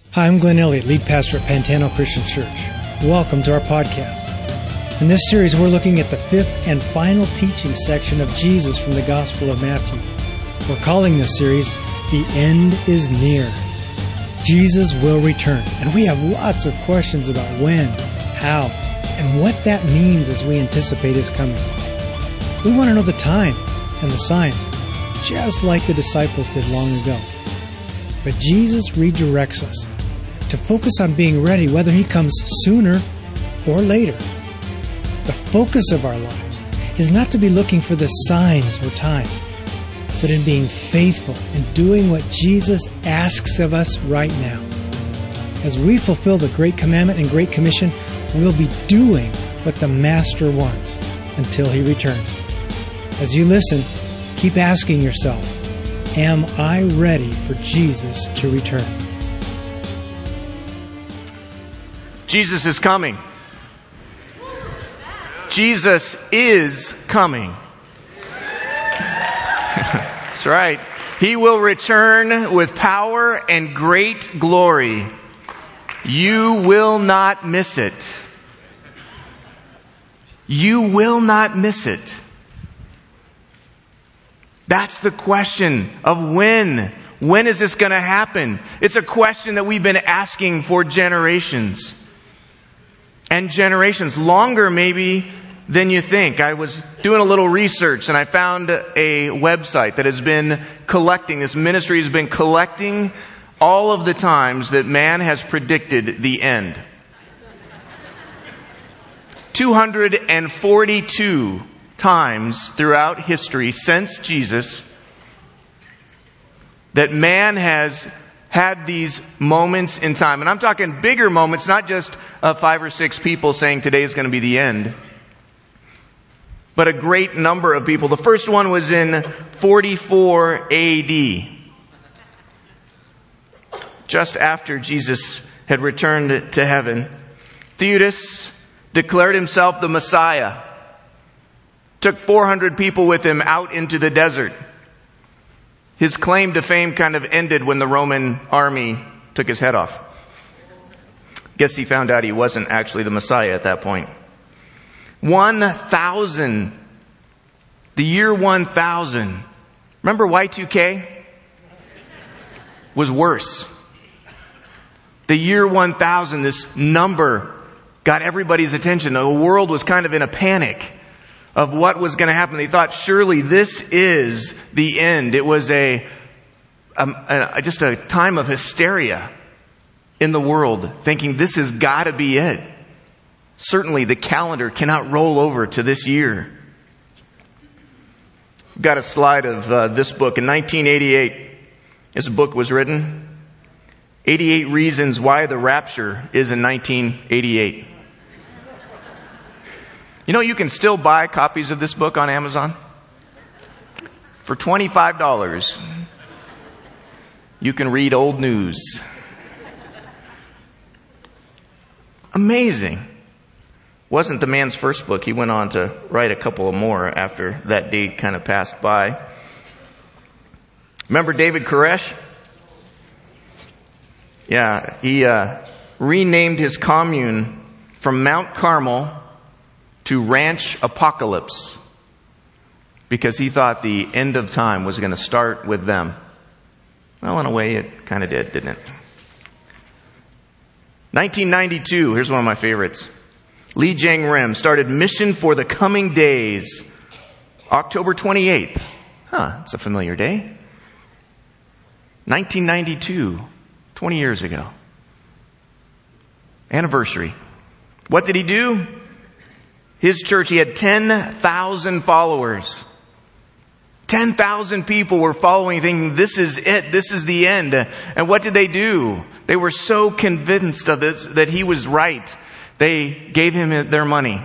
Hi, I'm Glenn Elliott, lead pastor at Pantano Christian Church. Welcome to our podcast. In this series, we're looking at the fifth and final teaching section of Jesus from the Gospel of Matthew. We're calling this series, The End is Near. Jesus will return, and we have lots of questions about when, how, and what that means as we anticipate His coming. We want to know the time and the signs, just like the disciples did long ago. But Jesus redirects us to focus on being ready whether He comes sooner or later. The focus of our lives is not to be looking for the signs or time, but in being faithful and doing what Jesus asks of us right now. As we fulfill the Great Commandment and Great Commission, we'll be doing what the Master wants until He returns. As you listen, keep asking yourself, am I ready for Jesus to return? Jesus is coming. Jesus is coming. That's right. He will return with power and great glory. You will not miss it. You will not miss it. That's the question of when. When is this going to happen? It's a question that we've been asking for generations. And generations, longer maybe than you think. I was doing a little research and I found a website that has been collecting, this ministry has been collecting all of the times that man has predicted the end. 242 times throughout history since Jesus that man has had these moments in time. And I'm talking bigger moments, not just 5 or 6 people saying today is going to be the end, but a great number of people. The first one was in 44 AD, just after Jesus had returned to heaven. Theudas declared himself the Messiah, took 400 people with him out into the desert. His claim to fame kind of ended when the Roman army took his head off. Guess he found out he wasn't actually the Messiah at that point. 1,000. The year 1,000. Remember Y2K? Was worse. The year 1,000, this number got everybody's attention. The world was kind of in a panic of what was going to happen. They thought, surely this is the end. It was just a time of hysteria in the world, thinking this has got to be it. Certainly the calendar cannot roll over to this year. I've got a slide of this book. In 1988, this book was written. 88 Reasons Why the Rapture is in 1988. You know, you can still buy copies of this book on Amazon. For $25, you can read old news. Amazing. Wasn't the man's first book. He went on to write a couple more after that date kind of passed by. Remember David Koresh? Yeah, he renamed his commune from Mount Carmel to Ranch Apocalypse because he thought the end of time was going to start with them. Well, in a way, it kind of did, didn't it? 1992, here's one of my favorites. Lee Jang-rim started Mission for the Coming Days, October 28th. It's a familiar day. 1992, 20 years ago. Anniversary. What did he do? His church, he had 10,000 followers. 10,000 people were following, thinking, this is it, this is the end. And what did they do? They were so convinced of this, that he was right. They gave him their money.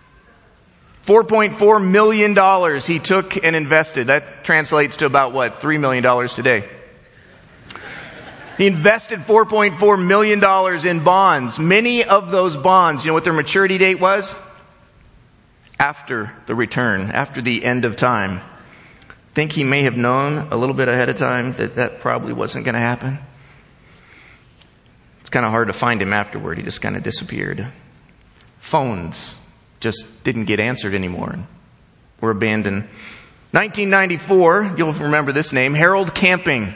$4.4 million he took and invested. That translates to about what? $3 million today. He invested $4.4 million in bonds. Many of those bonds, you know what their maturity date was? After the return, after the end of time. Think he may have known a little bit ahead of time that probably wasn't going to happen. kind of hard to find him afterward. He just kind of disappeared. Phones just didn't get answered anymore. Were abandoned. 1994, you'll remember this name, Harold Camping,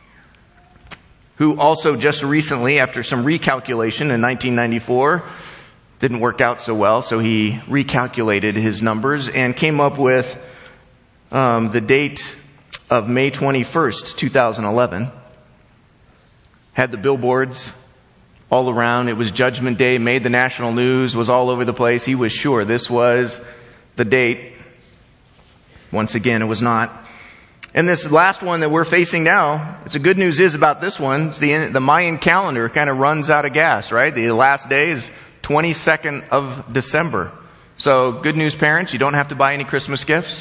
who also just recently, after some recalculation in 1994, didn't work out so well, so he recalculated his numbers and came up with the date of May 21st, 2011. Had the billboards all around. It was Judgment Day, made the national news, was all over the place. He was sure this was the date. Once again, it was not. And this last one that we're facing now, the good news is about this one, it's the Mayan calendar kind of runs out of gas, right? The last day is 22nd of December. So good news, parents, you don't have to buy any Christmas gifts.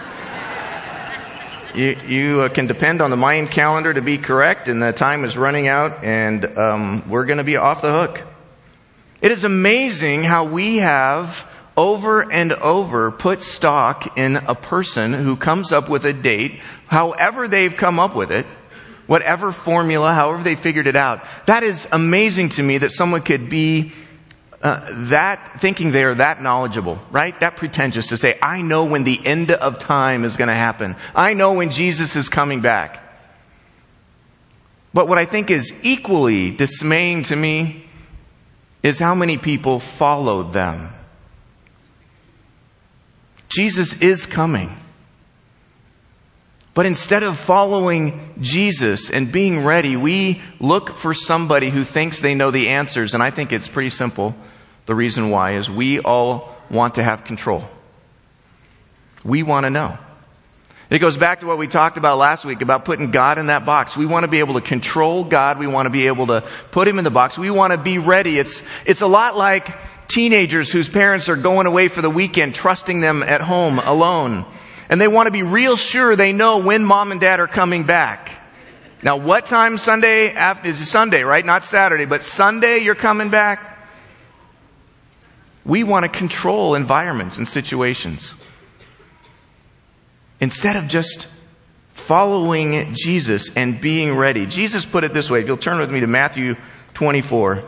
You can depend on the Mayan calendar to be correct, and the time is running out, and we're going to be off the hook. It is amazing how we have over and over put stock in a person who comes up with a date, however they've come up with it, whatever formula, however they figured it out. That is amazing to me that someone could be thinking they are that knowledgeable, right? That pretentious to say, I know when the end of time is going to happen. I know when Jesus is coming back. But what I think is equally dismaying to me is how many people followed them. Jesus is coming. But instead of following Jesus and being ready, we look for somebody who thinks they know the answers. And I think it's pretty simple. The reason why is we all want to have control. We want to know. It goes back to what we talked about last week about putting God in that box. We want to be able to control God. We want to be able to put Him in the box. We want to be ready. It's a lot like teenagers whose parents are going away for the weekend, trusting them at home alone. And they want to be real sure they know when mom and dad are coming back. Now, what time Sunday? Is Sunday, right? Not Saturday, but Sunday you're coming back? We want to control environments and situations. Instead of just following Jesus and being ready. Jesus put it this way. If you'll turn with me to Matthew 24.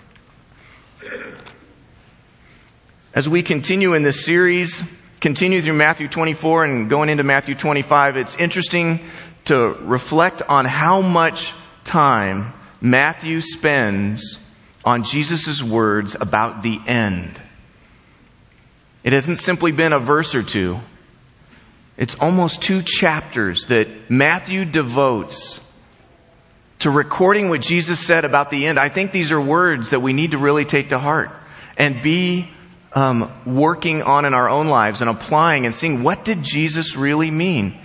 As we continue in this series, continue through Matthew 24 and going into Matthew 25, it's interesting to reflect on how much time Matthew spends on Jesus' words about the end. It hasn't simply been a verse or two. It's almost 2 chapters that Matthew devotes to recording what Jesus said about the end. I think these are words that we need to really take to heart and be working on in our own lives and applying and seeing, what did Jesus really mean?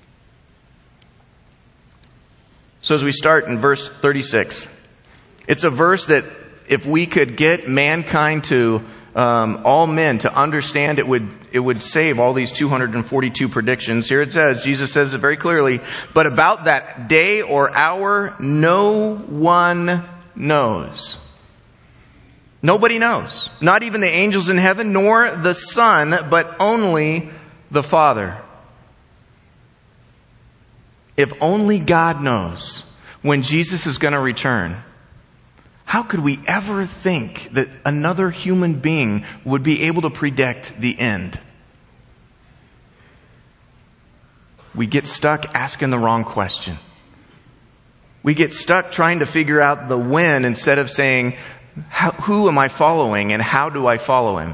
So as we start in verse 36, it's a verse that if we could get mankind to all men to understand, it would save all these 242 predictions. Here it says, Jesus says it very clearly, but about that day or hour, no one knows. Nobody knows. Not even the angels in heaven, nor the Son, but only the Father. If only God knows when Jesus is going to return, how could we ever think that another human being would be able to predict the end? We get stuck asking the wrong question. We get stuck trying to figure out the when instead of saying, who am I following and how do I follow Him?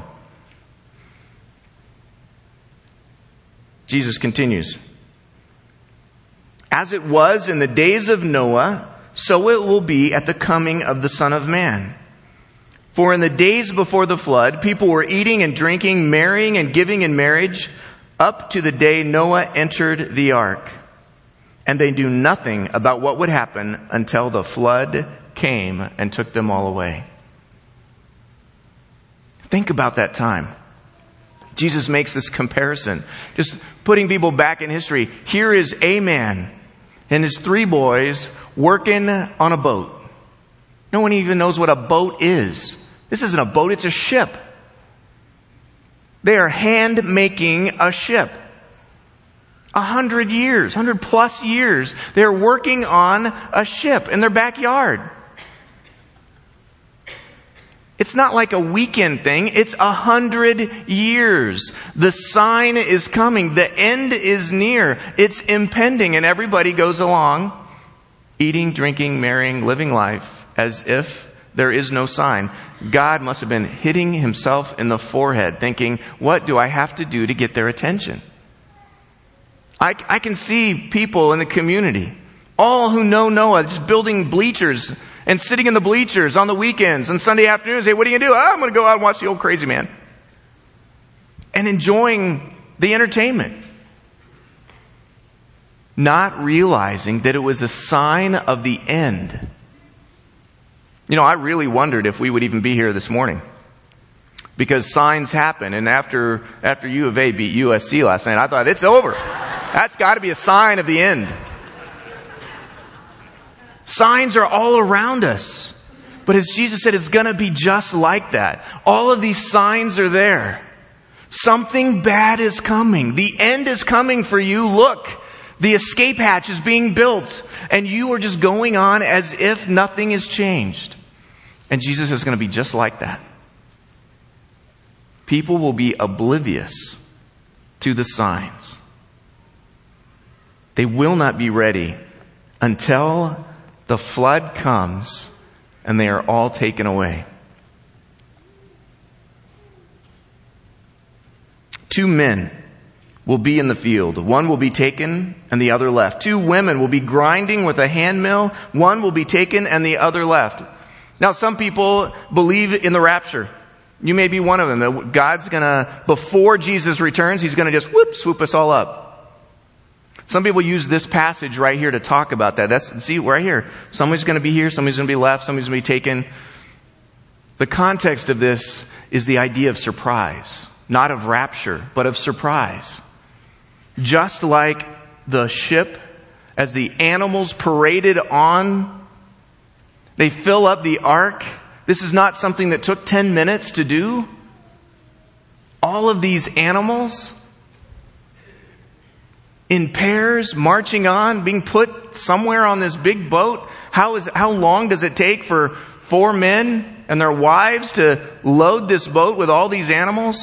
Jesus continues. As it was in the days of Noah, so it will be at the coming of the Son of Man. For in the days before the flood, people were eating and drinking, marrying and giving in marriage, up to the day Noah entered the ark. And they knew nothing about what would happen until the flood came and took them all away. Think about that time. Jesus makes this comparison, just putting people back in history. Here is a man and his 3 boys working on a boat. No one even knows what a boat is. This isn't a boat, it's a ship. They are hand making a ship. 100 years, 100+ years, they're working on a ship in their backyard. It's not like a weekend thing. It's 100 years. The sign is coming. The end is near. It's impending. And everybody goes along eating, drinking, marrying, living life as if there is no sign. God must have been hitting himself in the forehead thinking, what do I have to do to get their attention? I can see people in the community, all who know Noah, just building bleachers and sitting in the bleachers on the weekends and Sunday afternoons. Hey, what are you going to do? I'm going to go out and watch the old crazy man. And enjoying the entertainment. Not realizing that it was a sign of the end. You know, I really wondered if we would even be here this morning. Because signs happen. And after U of A beat USC last night, I thought, it's over. That's got to be a sign of the end. Signs are all around us. But as Jesus said, it's going to be just like that. All of these signs are there. Something bad is coming. The end is coming for you. Look, the escape hatch is being built. And you are just going on as if nothing has changed. And Jesus is going to be just like that. People will be oblivious to the signs. They will not be ready until the flood comes and they are all taken away. 2 men will be in the field. One will be taken and the other left. 2 women will be grinding with a hand mill. One will be taken and the other left. Now, some people believe in the rapture. You may be one of them. That God's gonna, before Jesus returns, He's gonna just swoop us all up. Some people use this passage right here to talk about that. See, right here. Somebody's going to be here, somebody's going to be left, somebody's going to be taken. The context of this is the idea of surprise. Not of rapture, but of surprise. Just like the ship, as the animals paraded on, they fill up the ark. This is not something that took 10 minutes to do. All of these animals in pairs, marching on, being put somewhere on this big boat. How long does it take for 4 men and their wives to load this boat with all these animals?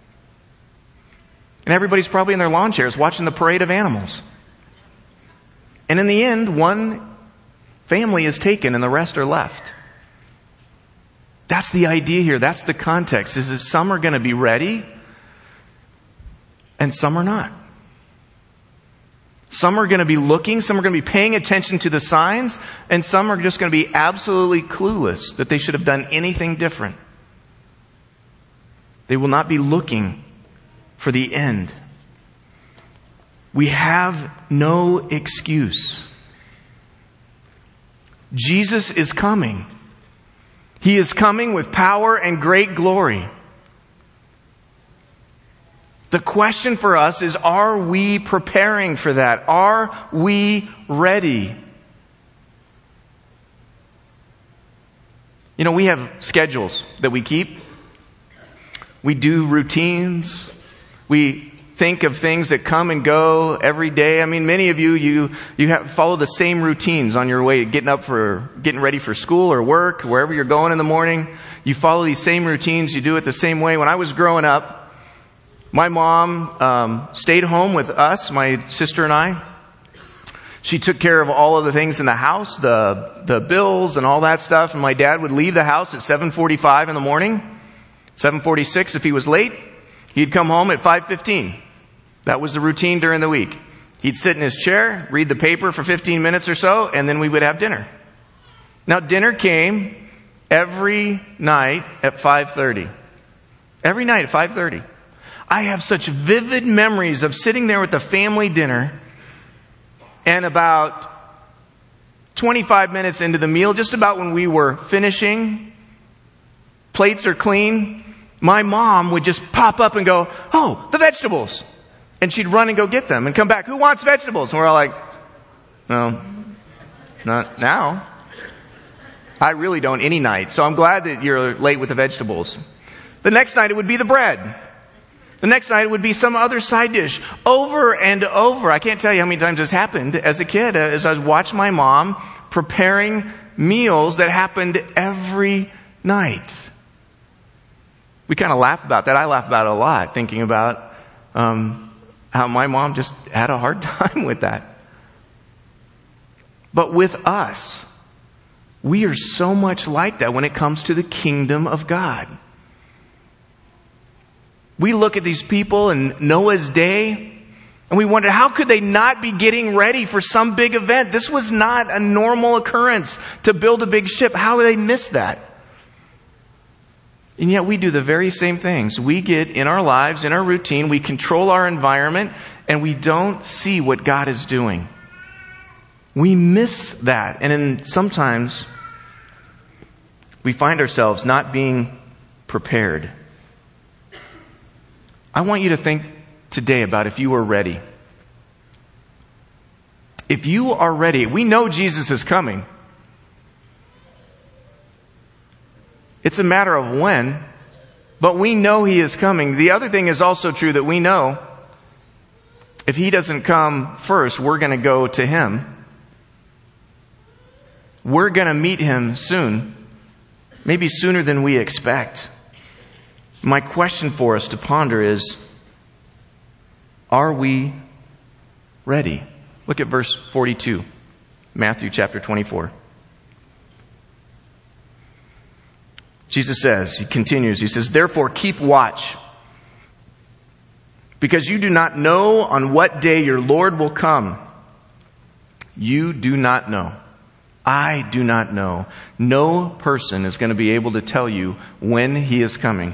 And everybody's probably in their lawn chairs watching the parade of animals. And in the end, one family is taken and the rest are left. That's the idea here. That's the context, is that some are going to be ready and some are not. Some are going to be looking, some are going to be paying attention to the signs, and some are just going to be absolutely clueless that they should have done anything different. They will not be looking for the end. We have no excuse. Jesus is coming. He is coming with power and great glory. The question for us is, are we preparing for that? Are we ready? You know, we have schedules that we keep. We do routines. We think of things that come and go every day. I mean, many of you follow the same routines on your way, getting ready for school or work, wherever you're going in the morning. You follow these same routines. You do it the same way. When I was growing up, my mom stayed home with us, my sister and I. She took care of all of the things in the house, the bills and all that stuff. And my dad would leave the house at 7:45 in the morning. 7:46 if he was late. He'd come home at 5:15. That was the routine during the week. He'd sit in his chair, read the paper for 15 minutes or so, and then we would have dinner. Now, dinner came every night at 5:30. Every night at 5:30. I have such vivid memories of sitting there with the family dinner, and about 25 minutes into the meal, just about when we were finishing, plates are clean, my mom would just pop up and go, "Oh, the vegetables." And she'd run and go get them and come back. "Who wants vegetables?" And we're all like, "No, not now." I really don't any night. So I'm glad that you're late with the vegetables. The next night it would be the bread. The next night it would be some other side dish. Over and over. I can't tell you how many times this happened as a kid, as I watched my mom preparing meals that happened every night. We kind of laugh about that. I laugh about it a lot, thinking about how my mom just had a hard time with that. But with us, we are so much like that when it comes to the kingdom of God. We look at these people in Noah's day, and we wonder, how could they not be getting ready for some big event? This was not a normal occurrence to build a big ship. How did they miss that? And yet we do the very same things. We get in our lives, in our routine, we control our environment, and we don't see what God is doing. We miss that. And then sometimes we find ourselves not being prepared. I want you to think today about if you are ready. If you are ready, we know Jesus is coming. It's a matter of when, but we know He is coming. The other thing is also true, that we know if He doesn't come first, we're going to go to Him. We're going to meet Him soon, maybe sooner than we expect. My question for us to ponder is, are we ready? Look at verse 42, Matthew chapter 24. Jesus says, He continues, He says, "Therefore keep watch, because you do not know on what day your Lord will come." You do not know. I do not know. No person is going to be able to tell you when He is coming.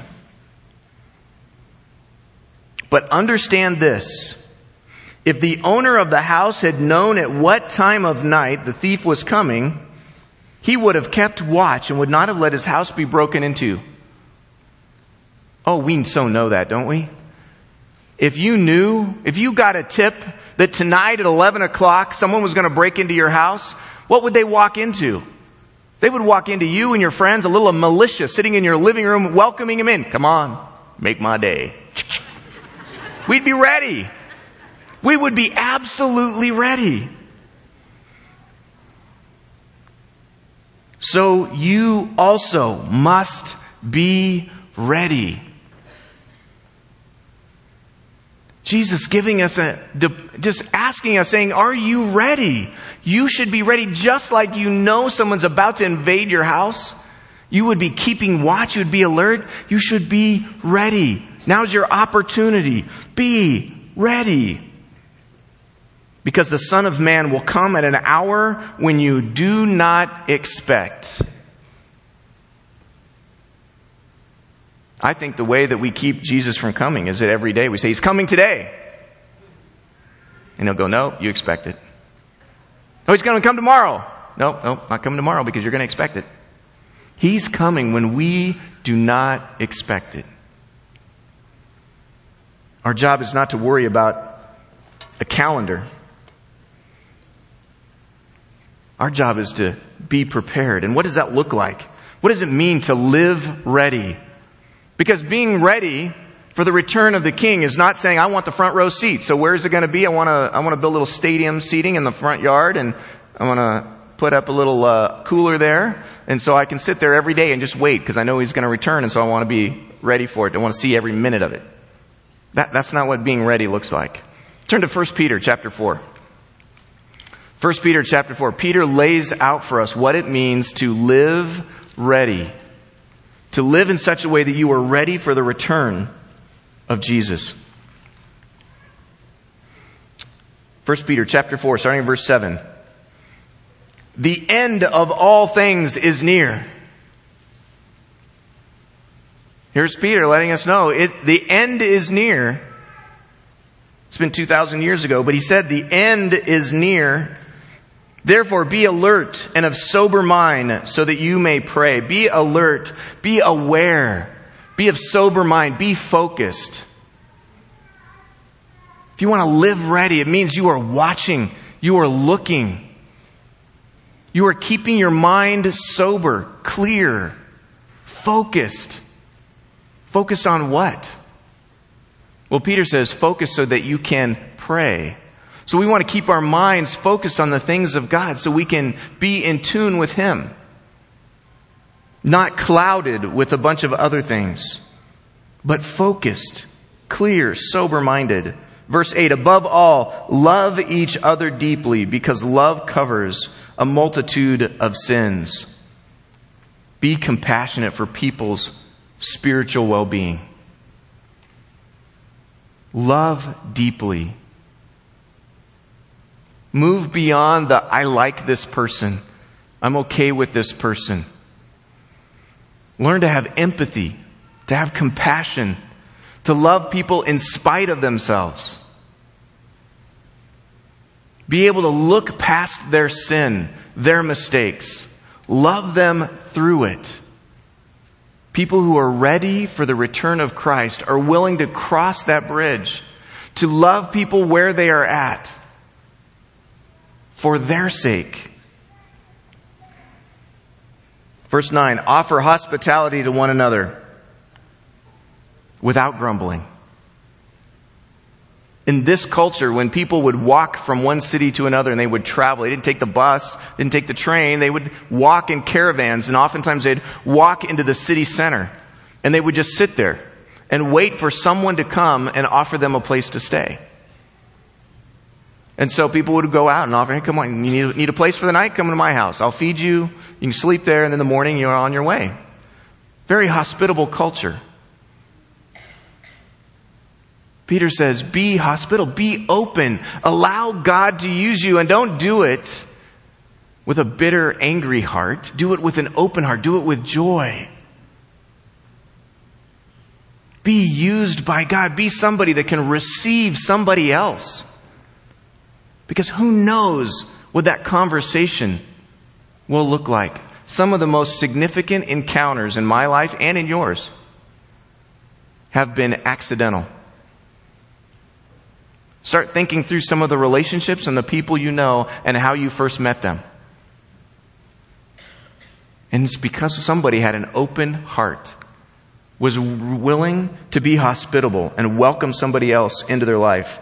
But understand this. If the owner of the house had known at what time of night the thief was coming, he would have kept watch and would not have let his house be broken into. Oh, we so know that, don't we? If you got a tip that tonight at 11 o'clock someone was going to break into your house, what would they walk into? They would walk into you and your friends, a little militia sitting in your living room, welcoming him in. Come on, make my day. We'd be ready. We would be absolutely ready. So you also must be ready. Jesus giving us just asking us, saying, are you ready? You should be ready, just like you know someone's about to invade your house. You would be keeping watch. You would be alert. You should be ready. Now's your opportunity. Be ready. Because the Son of Man will come at an hour when you do not expect. I think the way that we keep Jesus from coming is that every day we say, He's coming today. And He'll go, no, you expect it. No, He's going to come tomorrow. No, not coming tomorrow because you're going to expect it. He's coming when we do not expect it. Our job is not to worry about a calendar. Our job is to be prepared. And what does that look like? What does it mean to live ready? Because being ready for the return of the King is not saying, I want the front row seat. So where is it going to be? I want to build a little stadium seating in the front yard, and I want to put up a little cooler there. And so I can sit there every day and just wait because I know He's going to return. And so I want to be ready for it. I want to see every minute of it. That's not what being ready looks like. Turn to 1 Peter chapter 4. 1 Peter chapter 4. Peter lays out for us what it means to live ready. To live in such a way that you are ready for the return of Jesus. 1 Peter chapter 4, starting in verse 7. The end of all things is near. Here's Peter letting us know the end is near. It's been 2,000 years ago, but he said the end is near. Therefore, be alert and of sober mind so that you may pray. Be alert. Be aware. Be of sober mind. Be focused. If you want to live ready, it means you are watching. You are looking. You are keeping your mind sober, clear, focused. Focused on what? Well, Peter says focus so that you can pray. So we want to keep our minds focused on the things of God so we can be in tune with Him. Not clouded with a bunch of other things. but focused, clear, sober-minded. Verse 8, above all, love each other deeply, because love covers a multitude of sins. Be compassionate for people's spiritual well-being. Love deeply. Move beyond the I like this person. I'm okay with this person. Learn to have empathy, to have compassion, to love people in spite of themselves. Be able to look past their sin, their mistakes. Love them through it. People who are ready for the return of Christ are willing to cross that bridge, to love people where they are at for their sake. Verse 9, offer hospitality to one another without grumbling. In this culture, when people would walk from one city to another and they would travel, they didn't take the bus, didn't take the train, they would walk in caravans, and oftentimes they'd walk into the city center and they would just sit there and wait for someone to come and offer them a place to stay. And so people would go out and offer, hey, come on, you need a place for the night? Come to my house. I'll feed you. You can sleep there, and in the morning you're on your way. Very hospitable culture. Peter says, be hospitable, be open, allow God to use you, and don't do it with a bitter, angry heart. Do it with an open heart. Do it with joy. Be used by God. Be somebody that can receive somebody else. Because who knows what that conversation will look like. Some of the most significant encounters in my life and in yours have been accidental. Start thinking through some of the relationships and the people you know and how you first met them. And it's because somebody had an open heart, was willing to be hospitable and welcome somebody else into their life.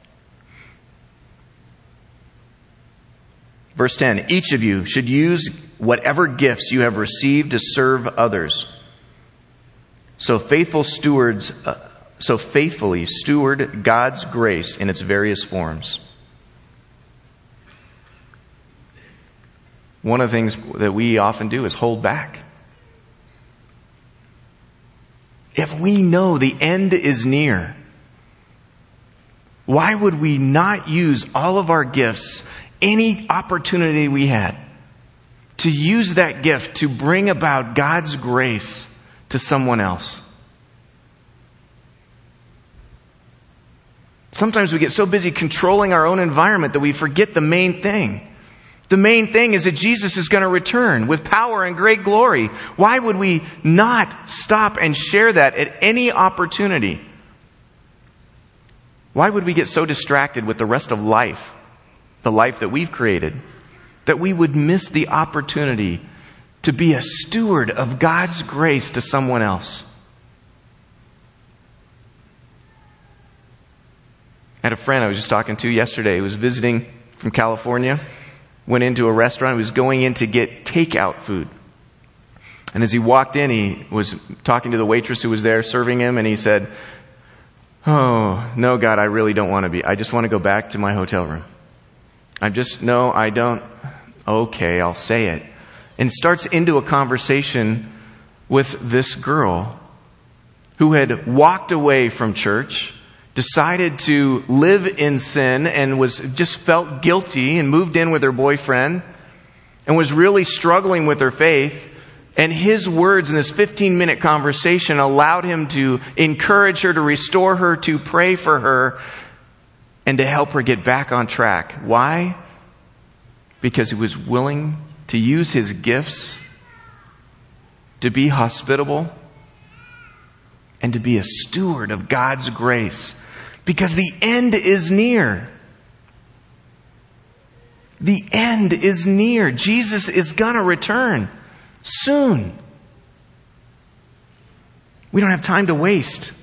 Verse 10, each of you should use whatever gifts you have received to serve others. So faithfully steward God's grace in its various forms. One of the things that we often do is hold back. If we know the end is near, why would we not use all of our gifts, any opportunity we had, to use that gift to bring about God's grace to someone else? Sometimes we get so busy controlling our own environment that we forget the main thing. The main thing is that Jesus is going to return with power and great glory. Why would we not stop and share that at any opportunity? Why would we get so distracted with the rest of life, the life that we've created, that we would miss the opportunity to be a steward of God's grace to someone else? I had a friend I was just talking to yesterday. He was visiting from California, went into a restaurant. He was going in to get takeout food. And as he walked in, he was talking to the waitress who was there serving him, and he said, "Oh, no, God, I really don't want to be. I just want to go back to my hotel room. No, I don't. Okay, I'll say it." And starts into a conversation with this girl who had walked away from church, decided to live in sin, and just felt guilty and moved in with her boyfriend and was really struggling with her faith. And his words in this 15-minute conversation allowed him to encourage her, to restore her, to pray for her, and to help her get back on track. Why? Because he was willing to use his gifts to be hospitable and to be a steward of God's grace. Because the end is near. The end is near. Jesus is going to return soon. We don't have time to waste.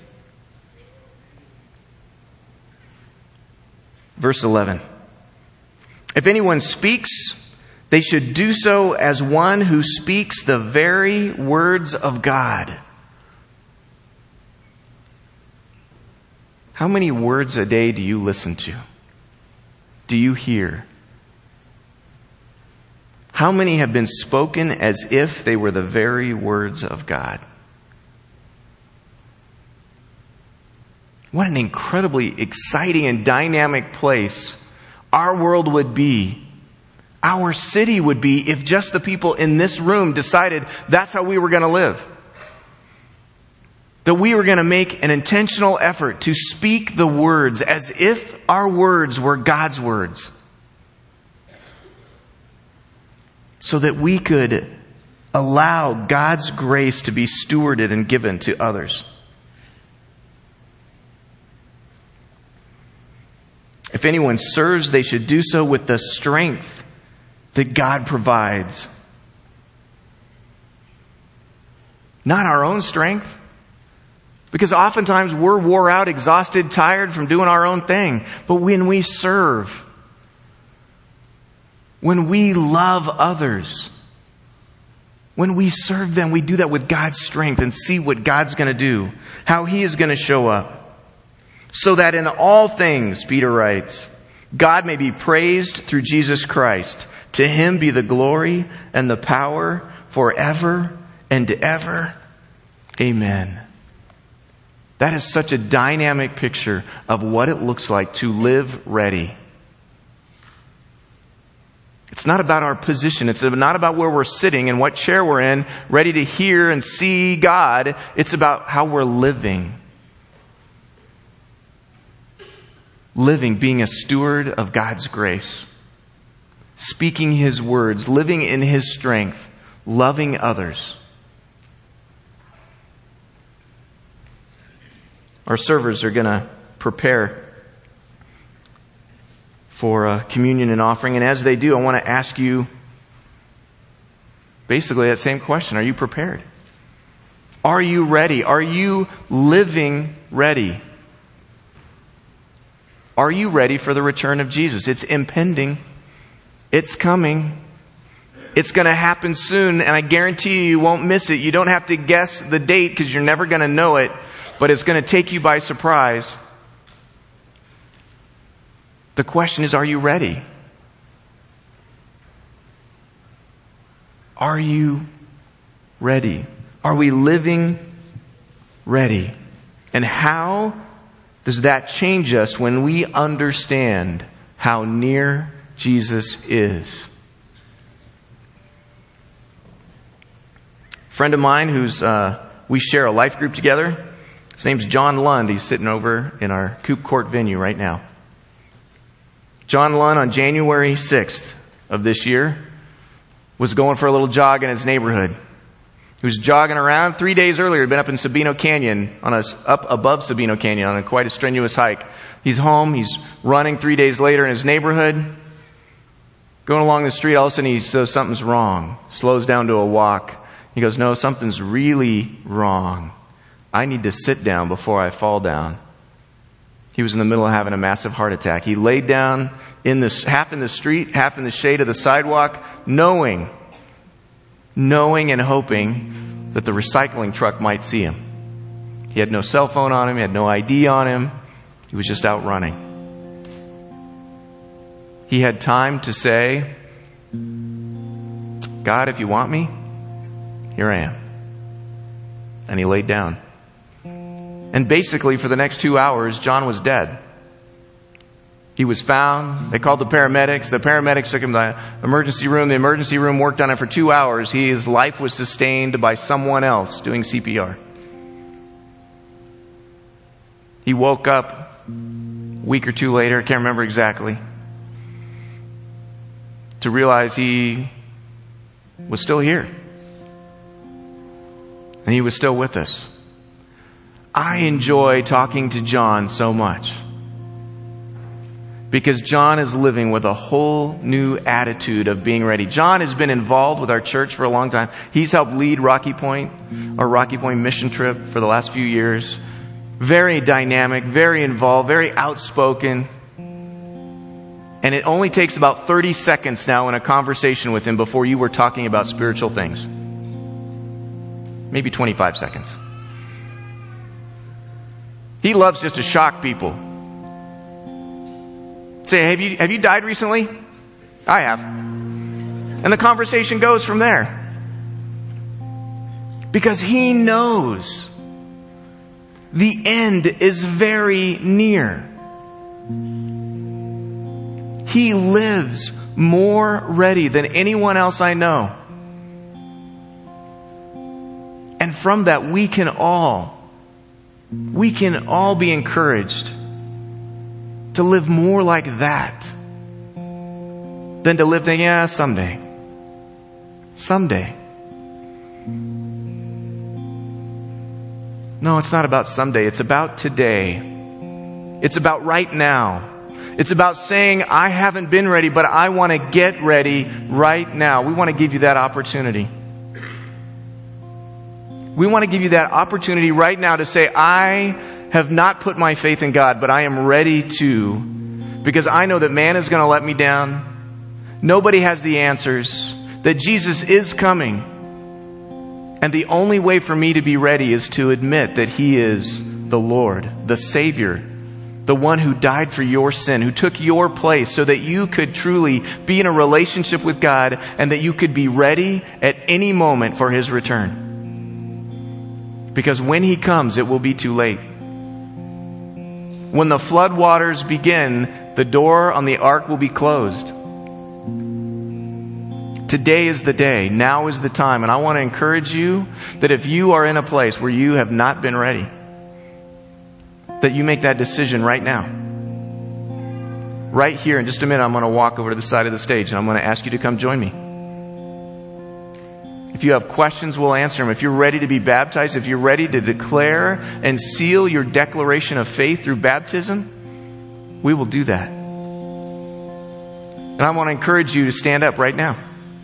Verse 11. If anyone speaks, they should do so as one who speaks the very words of God. How many words a day do you listen to? Do you hear? How many have been spoken as if they were the very words of God? What an incredibly exciting and dynamic place our world would be, our city would be, if just the people in this room decided that's how we were going to live. That we were going to make an intentional effort to speak the words as if our words were God's words. So that we could allow God's grace to be stewarded and given to others. If anyone serves, they should do so with the strength that God provides. Not our own strength. Because oftentimes we're wore out, exhausted, tired from doing our own thing. But when we serve, when we love others, when we serve them, we do that with God's strength and see what God's going to do, how He is going to show up. So that in all things, Peter writes, God may be praised through Jesus Christ. To Him be the glory and the power forever and ever. Amen. That is such a dynamic picture of what it looks like to live ready. It's not about our position. It's not about where we're sitting and what chair we're in, ready to hear and see God. It's about how we're living. Living, being a steward of God's grace. Speaking His words, living in His strength, loving others. Our servers are going to prepare for communion and offering. And as they do, I want to ask you basically that same question. Are you prepared? Are you ready? Are you living ready? Are you ready for the return of Jesus? It's impending. It's coming. It's going to happen soon, and I guarantee you won't miss it. You don't have to guess the date because you're never going to know it, but it's going to take you by surprise. The question is, are you ready? Are you ready? Are we living ready? And how does that change us when we understand how near Jesus is? A friend of mine we share a life group together. His name's John Lund. He's sitting over in our Coop Court venue right now. John Lund, on January 6th of this year, was going for a little jog in his neighborhood. He was jogging around. 3 days earlier, he'd been up in Sabino Canyon, up above Sabino Canyon on quite a strenuous hike. He's home. He's running 3 days later in his neighborhood. Going along the street, all of a sudden he says something's wrong. Slows down to a walk. He goes, no, something's really wrong. I need to sit down before I fall down. He was in the middle of having a massive heart attack. He laid down half in the street, half in the shade of the sidewalk, knowing and hoping that the recycling truck might see him. He had no cell phone on him. He had no ID on him. He was just out running. He had time to say, God, if you want me, here I am. And he laid down. And basically for the next 2 hours, John was dead. He was found. They called the paramedics. The paramedics took him to the emergency room. The emergency room worked on him for 2 hours. His life was sustained by someone else doing CPR. He woke up a week or two later, I can't remember exactly, to realize he was still here. And he was still with us. I enjoy talking to John so much. Because John is living with a whole new attitude of being ready. John has been involved with our church for a long time. He's helped lead Rocky Point, our Rocky Point mission trip for the last few years. Very dynamic, very involved, very outspoken. And it only takes about 30 seconds now in a conversation with him before you were talking about spiritual things. Maybe 25 seconds. He loves just to shock people. Say, have you died recently? I have. And the conversation goes from there. Because he knows the end is very near. He lives more ready than anyone else I know. And from that, we can all be encouraged to live more like that than to live thinking, yeah, someday. Someday. No, it's not about someday. It's about today. It's about right now. It's about saying, I haven't been ready, but I want to get ready right now. We want to give you that opportunity. We want to give you that opportunity right now to say, I have not put my faith in God, but I am ready to, because I know that man is going to let me down. Nobody has the answers. That Jesus is coming. And the only way for me to be ready is to admit that He is the Lord, the Savior, the one who died for your sin, who took your place so that you could truly be in a relationship with God and that you could be ready at any moment for His return. Because when He comes, it will be too late. When the flood waters begin, the door on the ark will be closed. Today is the day. Now is the time. And I want to encourage you that if you are in a place where you have not been ready, that you make that decision right now. Right here in just a minute, I'm going to walk over to the side of the stage and I'm going to ask you to come join me. If you have questions, we'll answer them. If you're ready to be baptized, if you're ready to declare and seal your declaration of faith through baptism, we will do that. And I want to encourage you to stand up right now.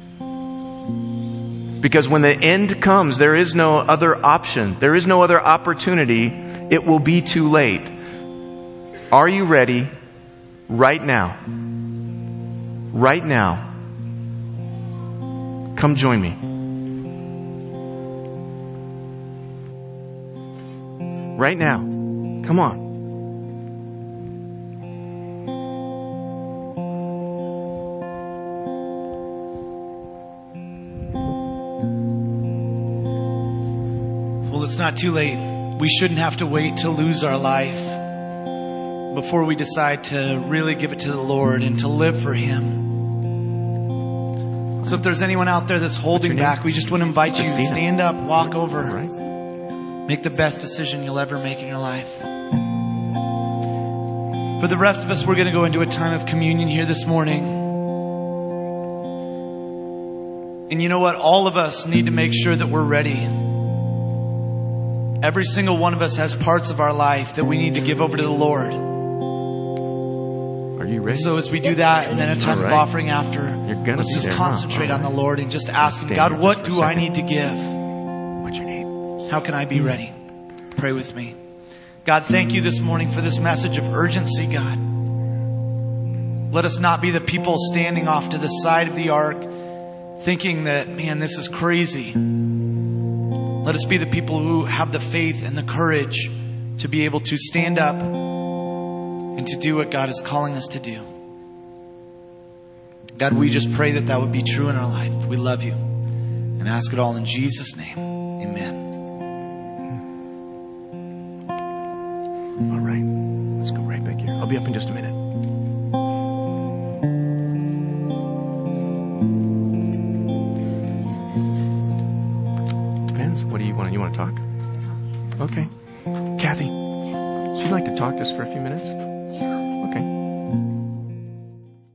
Because when the end comes, there is no other option. There is no other opportunity. It will be too late. Are you ready right now? Right now. Come join me. Right now. Come on. Well, it's not too late. We shouldn't have to wait to lose our life before we decide to really give it to the Lord and to live for Him. So if there's anyone out there that's holding back, we just want to invite you to stand up, walk over, make the best decision you'll ever make in your life. For the rest of us, we're going to go into a time of communion here this morning. And you know what? All of us need to make sure that we're ready. Every single one of us has parts of our life that we need to give over to the Lord. Are you ready? So as we do that, and then a time of offering after, let's just concentrate on the Lord and just ask Him, God, what do I need to give? What's your name? How can I be ready? Pray with me. God, thank you this morning for this message of urgency, God. Let us not be the people standing off to the side of the ark thinking that, man, this is crazy. Let us be the people who have the faith and the courage to be able to stand up and to do what God is calling us to do. God, we just pray that that would be true in our life. We love you and ask it all in Jesus' name. Amen. All right. Let's go right back here. I'll be up in just a minute. What do you want? You want to talk? Okay. Kathy, would you like to talk to us for a few minutes?